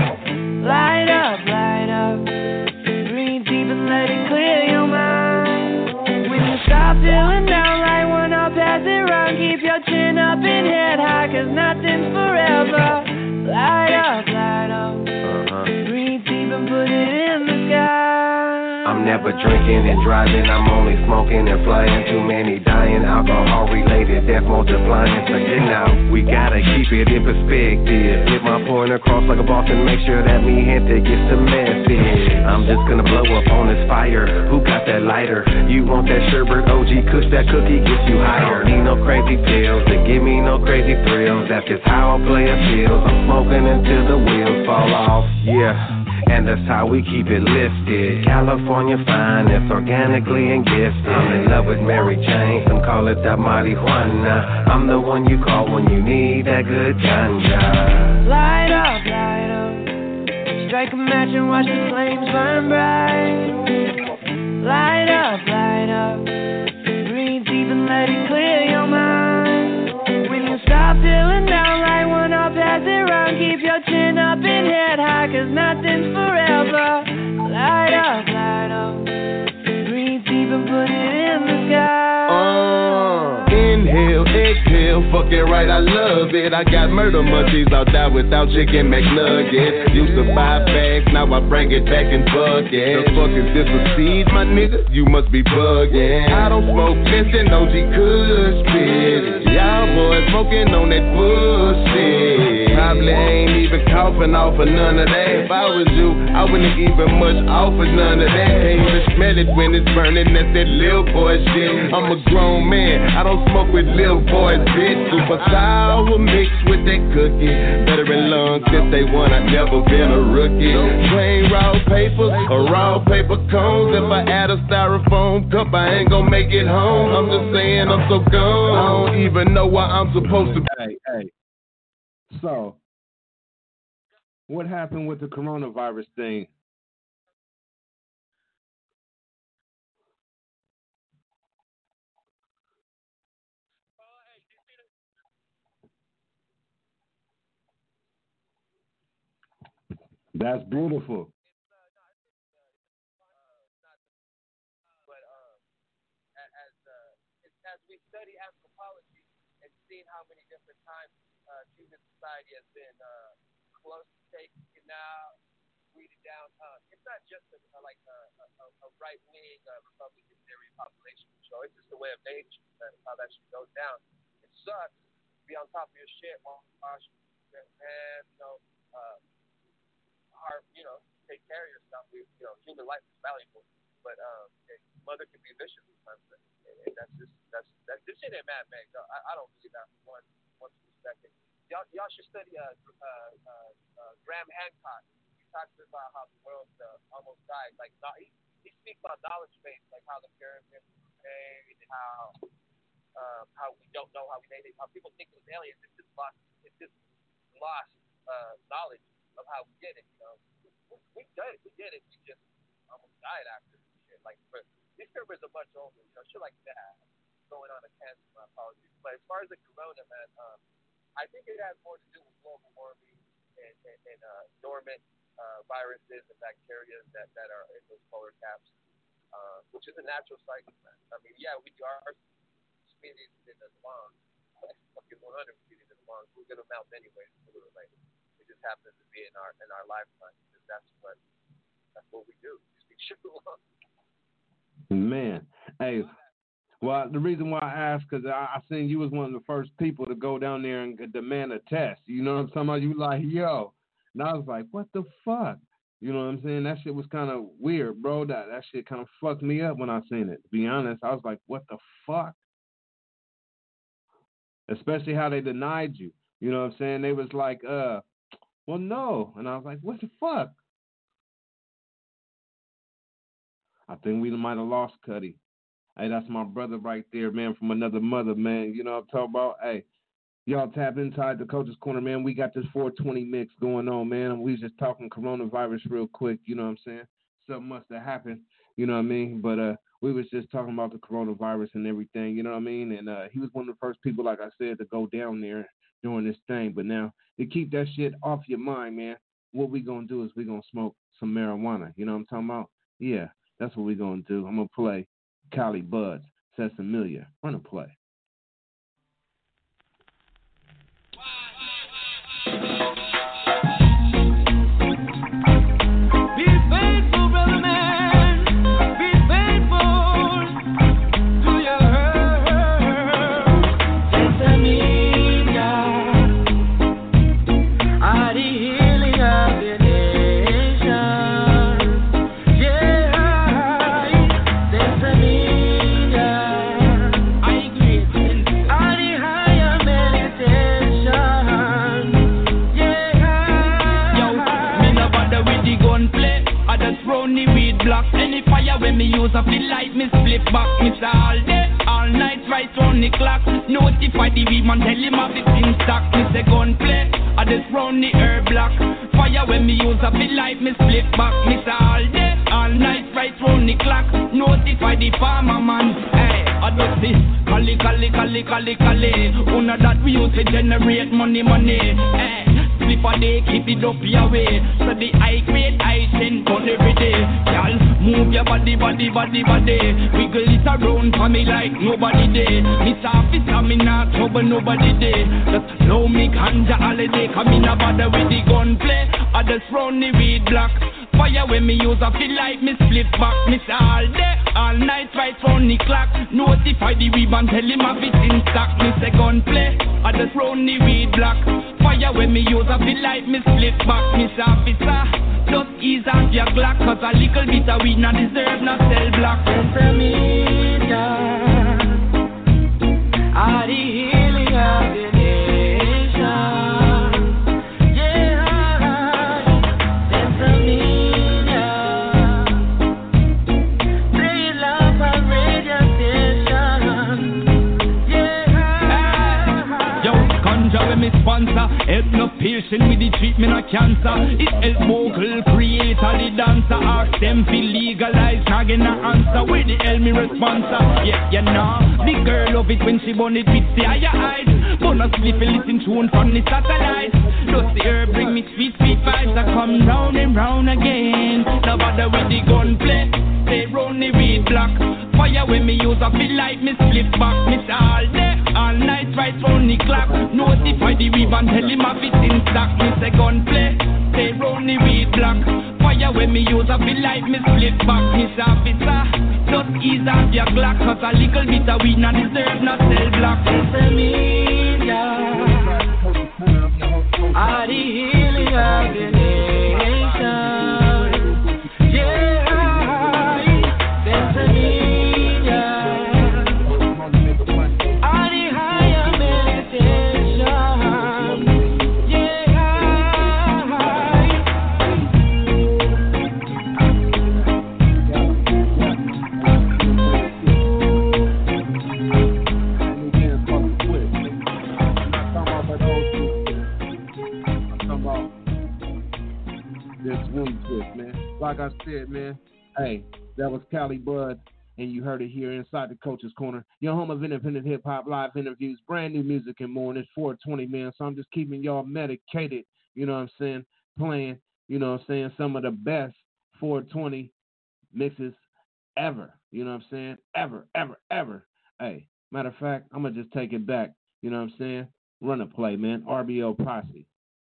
Light up, light up. Breathe deep and let it clear your mind. When you stop feeling down, light one up, pass it round. Keep your chin up and head high, cause nothing's forever. Light up, light up. Uh-huh. Breathe deep and put it in the sky. I'm never drinking and driving, I'm only smoking and flying. Too many dying, alcohol related, death multiplying. So you know, we gotta keep it in perspective. Get my point across like a boss and make sure that me gente gets the message. I'm just gonna blow up on this fire. Who got that lighter? You want that sherbet O G kush, that cookie gets you higher. Need no crazy pills to give me no crazy thrills. That's just how a player feels. I'm smoking until the wheels fall off. Yeah. And that's how we keep it lifted. California fine, it's organically and gifted. I'm in love with Mary Jane, some call it that marijuana. I'm the one you call when you need that good ganja. Light up, light up. Strike a match and watch the flames burn bright. Light up, light up. Breathe deep and let it clear your mind. When you stop feeling down, light one up, pass it round. Keep your chin up and head high, cause nothing's forever. Light up, light up. Breathe deep and put it in the sky. Uh, inhale, exhale, fucking right, I love it. I got murder munchies out there without chicken McNuggets. Used to buy bags, now I bring it back in buckets. The fuck is this a seed, my nigga? You must be bugging. I don't smoke Vincent, O G Kush, bitch. Y'all boys smoking on that bullshit. Probably ain't even coughing off of none of that. If I was you, I wouldn't even much off of none of that. Can't even smell it when it's burning, that's that lil boy shit. I'm a grown man, I don't smoke with lil boys, bitch. Super sour mixed with that cookie. Better in lungs since they won, I never been a rookie. Plain raw papers or raw paper cones. If I add a styrofoam cup, I ain't gonna make it home. I'm just saying I'm so gone, I don't even know why I'm supposed to. Hey, hey. So, What happened with the coronavirus thing? That's beautiful. But uh, as uh, as we study anthropology and seeing how many different times uh, human society has been uh, close to taking out, weeded down. Uh, it's not just a, a, like a, a, a right-wing uh, Republican theory population control. It's just a way of nature. That's how that shit goes down. It sucks to be on top of your shit, wash your hands, you know. Uh, Hard, you know, take care of yourself. You know, human life is valuable, but um, mother can be vicious sometimes, and, and that's just that's that. This shit ain't mad, man. No, I, I don't believe that for one one second. Y'all, y'all should study uh, uh, uh, uh, Graham Hancock. He talks about how the world uh, almost died. Like he he speaks about knowledge base, like how the pyramids were made, how um, how we don't know how we made it, how people think it was aliens. It's just lost. It's just lost uh, knowledge of how we did it, you know. We, we did it, we did it, we just almost died after this shit. Like, but these pyramids are much older, you know, shit like that going on in cancer, my apologies. But as far as the corona, man, um, I think it has more to do with global warming and, and, and uh, dormant uh, viruses and bacteria that, that are in those polar caps, uh, which is a natural cycle, man. I mean, yeah, we are species in the lungs, fucking one hundred species in the lungs. We're going to melt anyways, sooner or later. Just happens to be in our in our lifetime because that's what that's what we do. Man, hey, well, the reason why I asked because I, I seen you was one of the first people to go down there and demand a test. You know what I'm talking about? You like, yo, and I was like, what the fuck? You know what I'm saying? That shit was kind of weird, bro. That that shit kind of fucked me up when I seen it. To be honest, I was like, what the fuck? Especially how they denied you. You know what I'm saying? They was like, uh. Well, no. And I was like, what the fuck? I think we might have lost Cuddy. Hey, that's my brother right there, man, from another mother, man. You know what I'm talking about? Hey, y'all tap inside the Coach's Corner, man. We got this four twenty mix going on, man. We just talking coronavirus real quick, you know what I'm saying? Something must have happened, you know what I mean? But uh, we was just talking about the coronavirus and everything, you know what I mean? And uh, he was one of the first people, like I said, to go down there doing this thing. But now, to keep that shit off your mind, man, what we gonna do is we gonna smoke some marijuana. You know what I'm talking about? Yeah, that's what we gonna do. I'm gonna play Cali Buds, Sesamilia. Run a play. Be faithful, brother man. Be faithful to your hurt. Sesamilia. Are the healing of the nation. Yeah, Sesamilia. I agree. Are the higher meditation. Yeah. Yo, me no bother with the gunplay. I just run the weed block. Any fire when me use, I feel like me split back. Me say all day, all night, right round the clock. Notify the weed man, tell him have it in stock. Me say gunplay. I just run the herb block. Fire when me use, I feel like me split back. Me say all day, all night, right round the clock. Notify the farmer man. Hey, I just see Cali, Cali, Cali, Cali, Cali. Una that we use to generate money, money. Hey, slip a day, keep it up your way. So the high grade, high ten ton every day. Y'all move your body, body, body, body. Wiggle it around for me like nobody day. Miss officer, me not trouble nobody day. Just know me ganja holiday. Come in a bother with the gunplay. I just run the weed block. Fire when me use, I feel like me split back. Me say all day, all night, right round the clock. Notify the weed man, tell him have it in stock. Me say gunplay, I just run the weed block. Fire when me use, I feel like me split back. Me say officer, just ease off your Glock. Cause a little bit of weed not deserve no cell block. Sesamilia. Are the healing of the nation. Sponsor, help no patient with the treatment. me no cancer. It help vocal creator, the dancer. Ask them fi legalize, not get no answer. Where the hell me responser? Yeah, you know, the girl love it when she burn it with the higher eyes. Burn a spliff and listen tune from the satellite. Just the herb bring me sweet, sweet vibes that come round and round again. No bother with the gunplay, stay round the weed block. Fire when me use, I feel like me slip back. Miss all day, all night, right round the clock. Notify the weave and tell him I fit in stock. Me say gunplay, stay round the weed block. Fire when me use, I feel like me slip back. Miss officer, just ease off your Glock, cause a little bit of weed not deserve no cell block. Pennsylvania, are the healing of the nation. Yeah, Pennsylvania, are the higher meditation. Yeah. Like I said, man, hey, that was Cali Bud, and you heard it here inside the Coach's Corner, your home of independent hip-hop, live interviews, brand new music and more, and it's four twenty, man, so I'm just keeping y'all medicated, you know what I'm saying, playing, you know what I'm saying, some of the best four twenty mixes ever, you know what I'm saying, ever, ever, ever. Hey, matter of fact, I'm going to just take it back, you know what I'm saying, run a play, man, R B O Posse.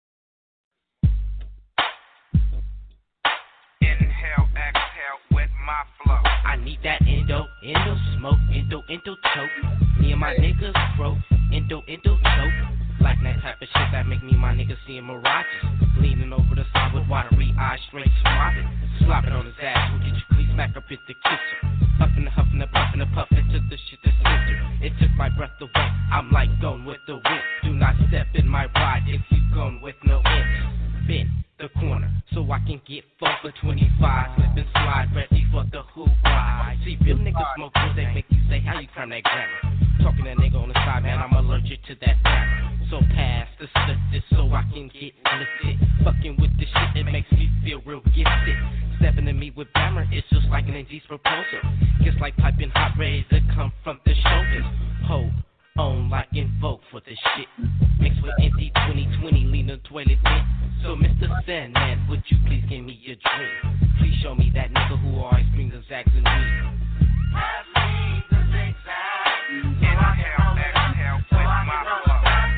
My flow. I need that endo, endo smoke, endo, endo choke. Me and my niggas broke, endo, endo choke. Like that type of shit that make me my niggas seeing mirages. Leaning over the side with watery eyes, straight swabbing. Slopping on his ass, we'll get you please smack up at the kitchen. Huffing the huffing the puffing the puffing to the shit that's sister. It took my breath away, I'm like going with the wind. Do not step in my ride if you going with no end. Bend the corner so I can get four for twenty-five. Slip and slide, ready for the hoop ride. See, real niggas smoke till they make you say how you cram that grammar. Talking to that nigga on the side, man, I'm allergic to that grammar. So pass the slip this so I can get legit. Fucking with this shit, it makes me feel real gifted. Stepping to me with grammar, it's just like an N G's proposal. Just like piping hot rays that come from the shoulders. Hold on like Invoke for this shit. Mixed with empty twenty twenty, lean the toilet pit. So Mister Sandman, would you please give me your drink? Please show me that nigga who always brings the zags and weed. Pass me the zigzag. Inhale, exhale with my flow.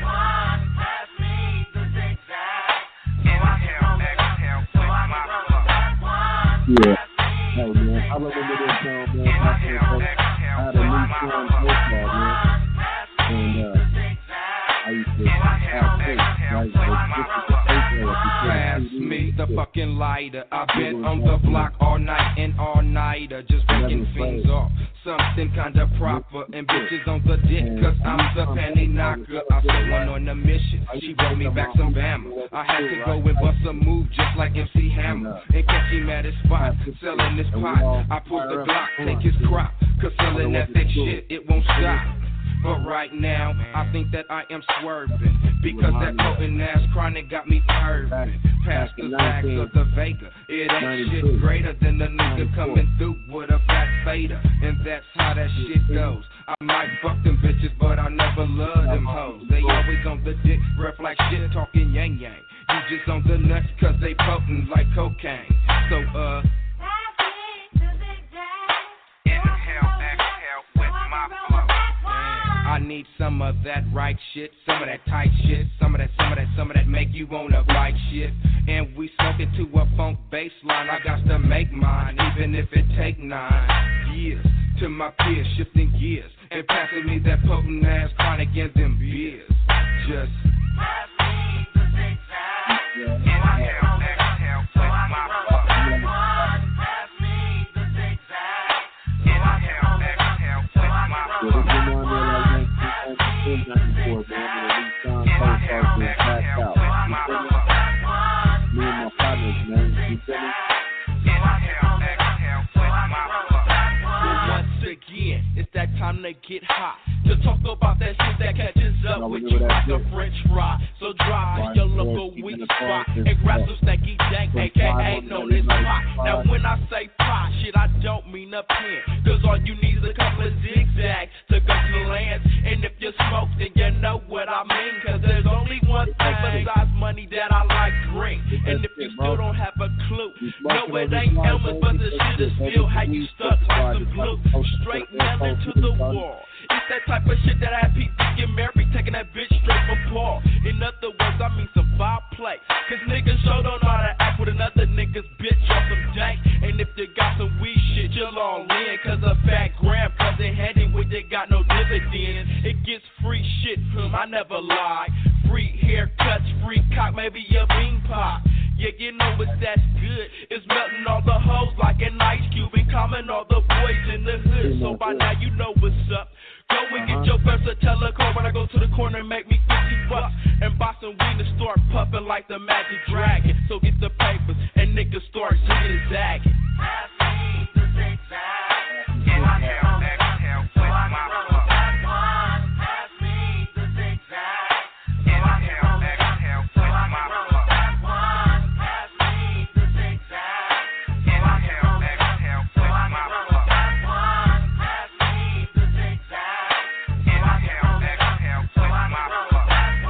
Pass me the zigzag. Inhale, exhale with my flow. Yeah. Hey, man, I remember this song, man. I had a new song, football, man. And, uh, I used to have faith, right? Pass me the fucking lighter. I've been on the block all night and all nighter, just breaking things off. Something kinda proper and bitches on the dick, cause I'm the panty knocker. I sent one on a mission, she brought me back some Bama. I had to go and bust a move just like M C Hammer and catch him at his spot, selling this pot. I pulled the Glock, take his crop, cause selling that thick shit, it won't stop. But right now, I think that I am swerving, because that potent ass chronic got me curving. Past the Zags of the Vega, it ain't shit greater than the nigga coming through with a fat fader. And that's how that shit goes. I might fuck them bitches, but I never love them hoes. They always on the dick, breath like shit, talking yang yang. You just on the nuts, cause they potent like cocaine. So, uh... inhale, exhale with my flow. I need some of that right shit, some of that tight shit, some of that, some of that, some of that make you wanna bite shit. And we smoking to a funk bass line, I got to make mine, even if it take nine years. To my peers, shifting gears, and passing me that potent ass chronic and them beers. Just pass me the zigzag. Inhale, exhale with my flow. Pass me the zigzag. Inhale, exhale with my flow. ninety-four, man, and at least Sean Post has been passed out. Me and my partners, man, you feel me? Once again, it's that time to get hot. to talk about that shit that catches up No, with we you do that like a shit. French fry. So drive Right, to your Lord, local keep weak in the car, spot just and grab fuck. some snacky jank, Some aka five known on as the pot. Now five. when I say pot, shit, I don't mean a pen, cause all you need is a couple of zigzags to go to the lands. And if you smoke, then you know what I mean, cause there's only one thing besides money that I like drink. And if you still don't have a clue, no, it ain't Elmer's, but the shit is still how you stuck like some glue. Straight nailing to the wall. It's that type of shit that I had people get married, taking that bitch straight from Paul. In other words, I mean some foul play. Cause niggas sure don't know how to act with another nigga's bitch off some dank. And if you got some weed shit, you're all in. Cause a fat gram cousin handing when they got no dividends. It gets free shit from, I never lie. Free haircuts, free cock, maybe a bean pop. Yeah, you know it's that good. It's melting all the hoes like an ice cube and calming all the boys in the hood. So by now you know what's up. Go and get your versatile card when I go to the corner and make me fifty bucks. And buy some weed and start puffing like the Magic Dragon. So get the papers and niggas start zigging and zagging. Pass me the zigzag. And I hell, exhale with my flow. Pass me the zigzag. And I hell, exhale with my flow. Pass me the zigzag. And I hell, exhale with my flow. Pass me the zigzag. And I hell, exhale with my flow.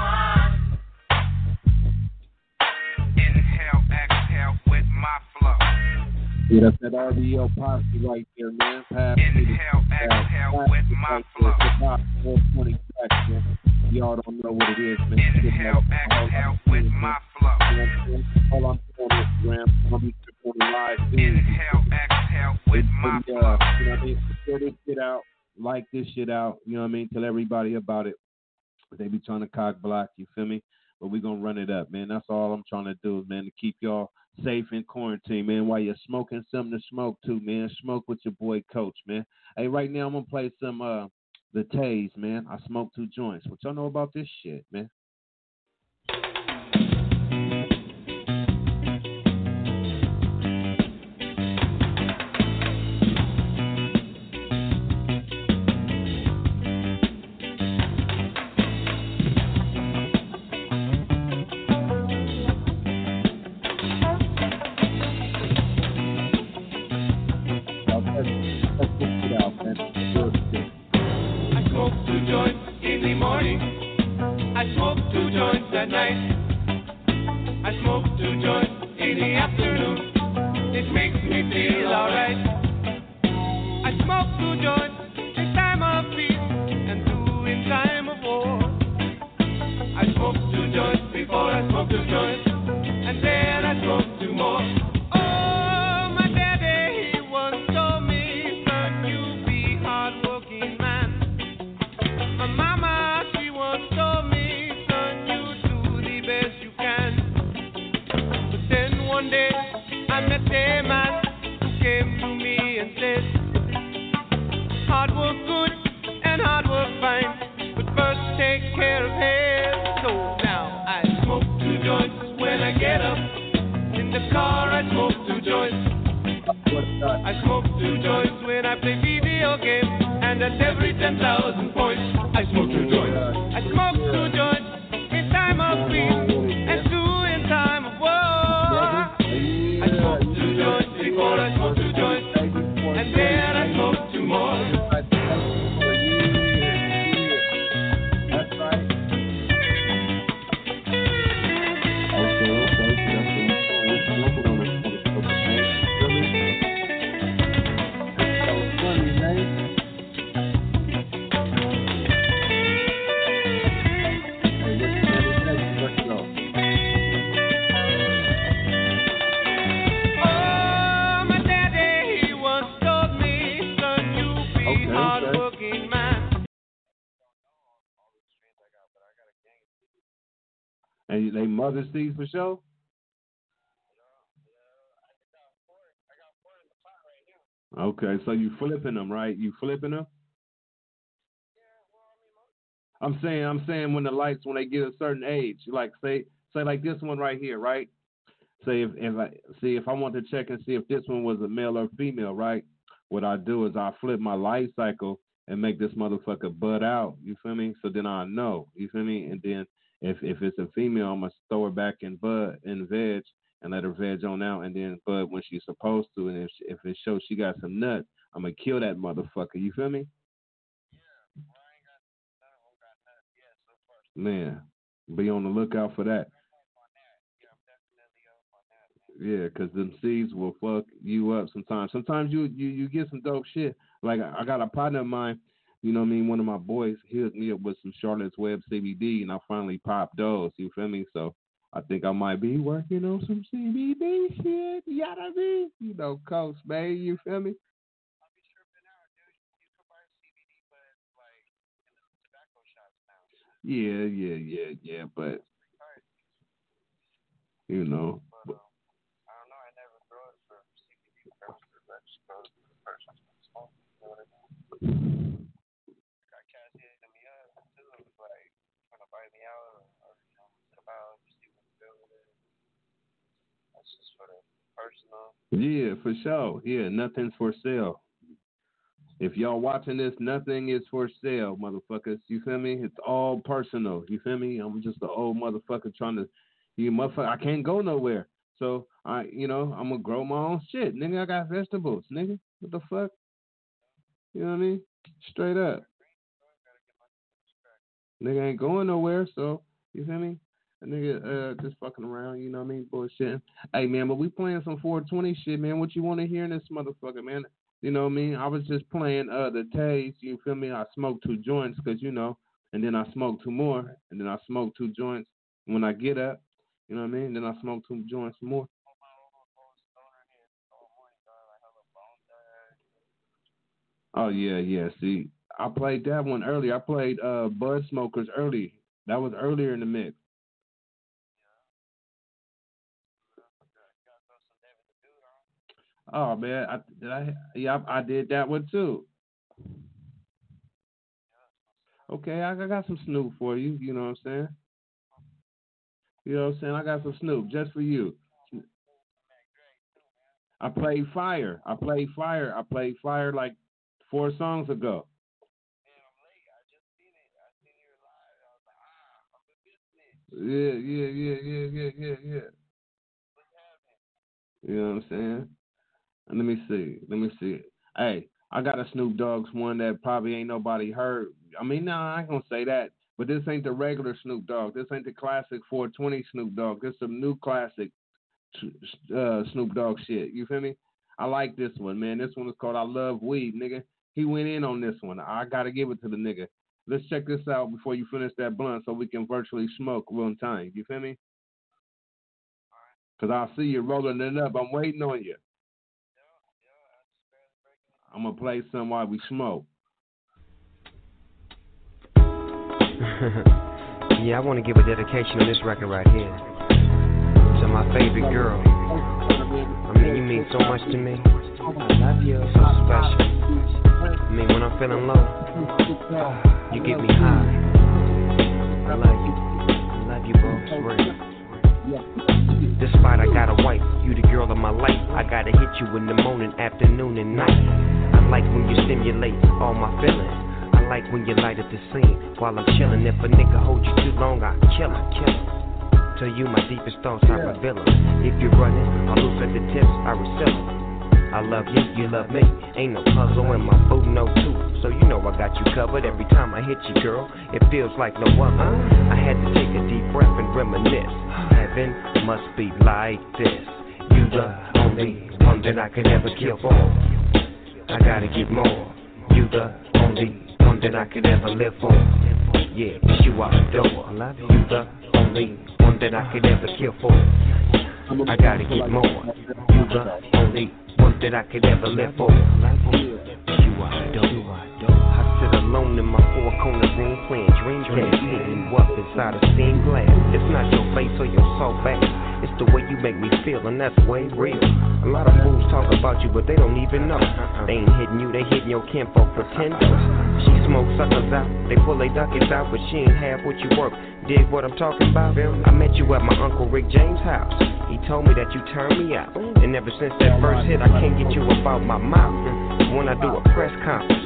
Inhale, exhale with my flow. Yeah, that's that R D L posse right there, man. Pass Inhale, exhale with my flow. four twenty tracks, man. Y'all don't know what it is, man. Inhale, exhale with my flow. All I'm doing on Instagram, I'm gonna be on the live. Inhale, exhale with my uh, flow. You know what I mean? Share this shit out, like this shit out. You know what I mean? Tell everybody about it. They be trying to cock block, you feel me? But we gonna run it up, man. That's all I'm trying to do, man, to keep y'all safe in quarantine, man. While you're smoking something to smoke too, man. Smoke with your boy Coach, man. Hey, right now I'm gonna play some uh the Taze, man. I smoke two joints. What y'all know about this shit, man? I smoke two joints in the morning. I smoke two joints at night. I smoke two joints in the afternoon. It makes me feel alright. I smoke two joints in time of peace and two in time of war. I smoke two joints before I smoke two joints, and then I smoke two more. Oh, my daddy, he once told me, son, you be hardworking man. My mama, she once told me, son, you do the best you can. But then one day, I met a man who came to me and said, hard work good and hard work fine, but first take care of health. So now I smoke two joints when I get up. In the car I smoke two joints. I smoke two joints when I play video games, and at every ten thousand points I smoke two joints. I smoke two joints in time of peace and two in time of war. I smoke two joints before I smoke two joints, and then I smoke two more. That's right. Okay, okay, that's what we're smoking on this motherfucker, man. Really? That's so funny, man. Hey, what's the next? Let's go. Oh, my daddy, he once told me, son, you be Okay, okay. hardworking man. Hey, they mother seeds for sure? Okay, so you flipping them, right? You flipping them? I'm saying, I'm saying when the lights, when they get a certain age, like say, say like this one right here, right? Say if, if I see if I want to check and see if this one was a male or female, right? What I do is I flip my life cycle and make this motherfucker bud out. You feel me? So then I know. You feel me? And then if if it's a female, I'm gonna throw her back in bud in veg and let her veg on out, and then bud when she's supposed to. And if she, if it shows she got some nuts, I'm gonna kill that motherfucker. You feel me? Man, be on the lookout for that. Yeah, because them seeds will fuck you up sometimes. Sometimes you, you, you get some dope shit. Like, I got a partner of mine, you know what I mean? One of my boys, he hooked me up with some Charlotte's Web C B D, and I finally popped those. You feel me? So I think I might be working on some C B D shit. You know what I mean? You know, Coast, man. You feel me? Yeah, yeah, yeah, yeah, but, you know. But, yeah, for sure. Yeah, nothing's for sale. If y'all watching this, nothing is for sale, motherfuckers. You feel me? It's all personal. You feel me? I'm just an old motherfucker trying to, you motherfucker. I can't go nowhere. So I, you know, I'm gonna grow my own shit, nigga. I got vegetables, nigga. What the fuck? You know what I mean? Straight up. Nigga ain't going nowhere. So you feel me? A nigga uh, just fucking around. You know what I mean? Bullshit. Hey man, but we playing some four twenty shit, man. What you want to hear in this motherfucker, man? You know what I mean? I was just playing uh, the Taze, you feel me? I smoked two joints because, you know, and then I smoked two more, and then I smoked two joints when I get up, you know what I mean? Then I smoked two joints more. Oh, yeah, yeah. See, I played that one earlier. I played uh, Bud Smokers early. That was earlier in the mix. Oh man, I did I yeah I, I did that one too. Okay, I, I got some Snoop for you. You know what I'm saying? You know what I'm saying? I got some Snoop just for you. I played Fire. I played Fire. I played Fire like four songs ago. Yeah, yeah, yeah, yeah, yeah, yeah, yeah. You know what I'm saying? Let me see. Let me see. Hey, I got a Snoop Dogg's one that probably ain't nobody heard. I mean, nah, I ain't gonna say that. But this ain't the regular Snoop Dogg. This ain't the classic four twenty Snoop Dogg. This some new classic uh, Snoop Dogg shit. You feel me? I like this one, man. This one is called I Love Weed, nigga. He went in on this one. I gotta give it to the nigga. Let's check this out before you finish that blunt so we can virtually smoke one time. You feel me? Because I see you rolling it up. I'm waiting on you. I'm going to play some while we smoke. Yeah, I want to give a dedication on this record right here to my favorite girl. I mean, you mean so much to me. I love you. So special. I mean, when I'm feeling low, you get me high. I love you. I love you, bro. It's real. Despite I got a wife, you the girl of my life. I gotta hit you in the morning, afternoon, and night. I like when you stimulate all my feelings. I like when you light up the scene while I'm chilling. If a nigga hold you too long, I kill him, kill him. To you, my deepest thoughts, I reveal them. If you're running, I'm loose at the tips, I reseal them. I love you, you love me. Ain't no puzzle in my boot, no two. So you know I got you covered every time I hit you, girl. It feels like no other. I had to take a deep breath and reminisce. Heaven must be like this. You the only one that I could ever kill for. I gotta get more. You the only one that I could ever live for. Yeah, you I adore. I love you. You the only one that I could ever kill for. I gotta get more. You the only one that I could ever live for. You I adore. I sit alone in my four-corner room playing dream games, hitting you up inside a stained glass. It's not your face or your soft back. It's the way you make me feel, and that's way real. A lot of fools talk about you, but they don't even know. They ain't hitting you, they hitting your kinfolk pretenders. She smoke suckers out, they pull they duckets out, but she ain't half what you work. Dig what I'm talking about? I met you at my Uncle Rick James' house. He told me that you turned me out, and ever since that first hit, I can't get you up out my mouth. When I do a press conference,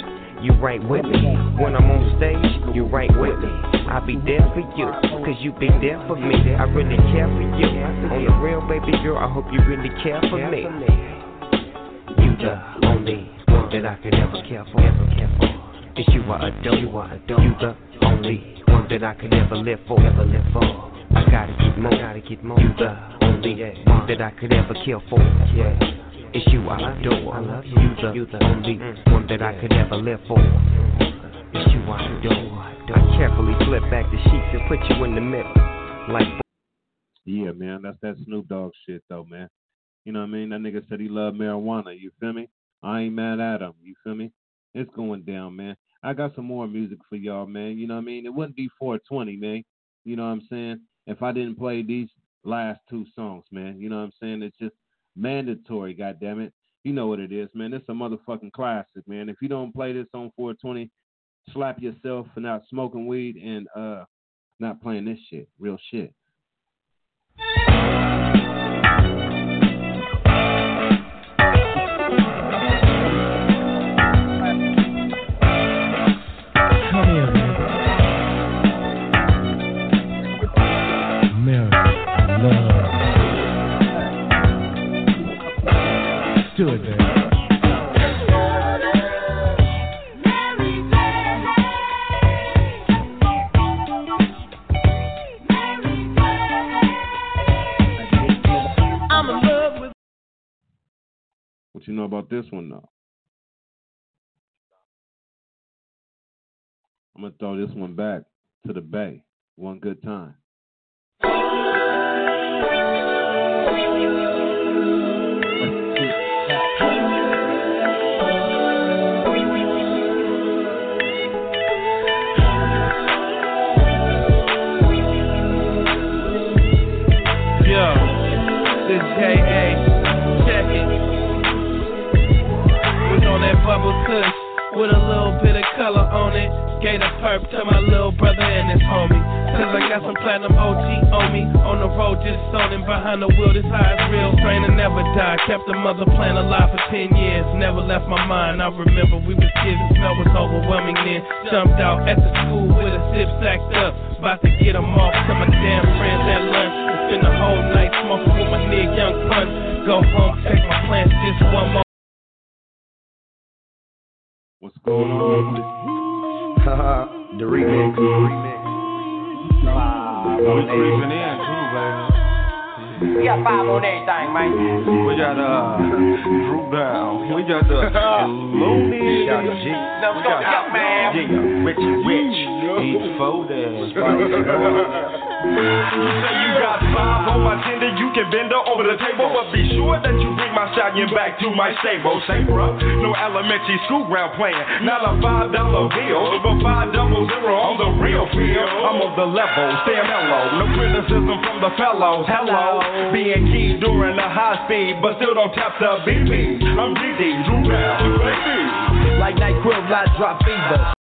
you right with me. When I'm on stage, you right with me. I'll be there for you, cause you be there for me. I really care for you. On the real, baby girl, I hope you really care for me. You the only one that I could ever care for, ever care for. It's you I adore, you I adore. You the only one that I could ever live for, ever live for. I gotta get more, gotta get more. You the only one that I could ever kill for, yeah. It's you I adore. I love you. You the, you the only one that I could ever live for. It's you I adore. I carefully flip back the sheets and put you in the middle, like. Yeah, man, that's that Snoop Dogg shit, though, man. You know what I mean? That nigga said he loved marijuana. You feel me? I ain't mad at him. You feel me? It's going down, man. I got some more music for y'all, man. You know what I mean? It wouldn't be four twenty, man. You know what I'm saying? If I didn't play these last two songs, man. You know what I'm saying? It's just mandatory, goddammit. You know what it is, man. It's a motherfucking classic, man. If you don't play this on four twenty, slap yourself for not smoking weed and uh not playing this shit. Real shit. Come here, man. America, I love. Do it, man. What you know about this one, though? I'm going to throw this one back to the Bay. One good time. Yo, this J A. On that bubble kush with a little bit of color on it. Gave a perp to my little brother and his homie. Cause I got some platinum O G on me. On the road just zoning behind the wheel. This high is real. Train to never die. Kept the mother plan alive for ten years. Never left my mind. I remember we was kids. The smell was overwhelming then. Jumped out at the school with a sip sacked up. About to get them off to my damn friends at lunch. And spend the whole night smoking with my nigga Young Pun. Go home, take my plans just one more. What's going on? Haha, the remix. The remix. Five on creeping in too, baby. We got five on everything, man. We got uh, Drew Down. We got the Looney. Shout out G. We got Young Man. Yeah, Richie Rich. He's folded. You say you got five on my tender, you can bend her over the table, but be sure that you bring my stallion back to my stable. Say, bruh, no elementary school ground playing, not a five dollar bill, but five double zero on the real field. I'm on the level, stay mellow, no criticism from the fellows. Hello, being key during the high speed, but still don't tap the B B. I'm D D, Drew Brown, baby. Like NyQuil, I drop fever.